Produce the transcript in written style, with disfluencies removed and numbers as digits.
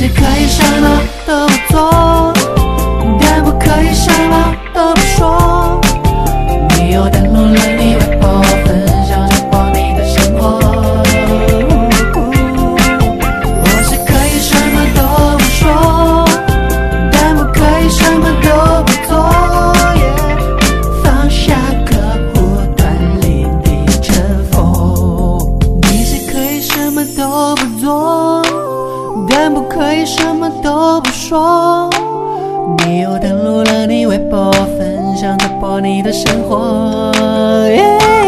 是可以什么都不做，但不可以什么都不说。你又登录了你微博，分享直播你的生活。我是可以什么都不说，但不可以什么都不做。放下客户端里的尘封。你是可以什么都不做，但不可以什么都不说。你又登录了你微博，分享直播你的生活。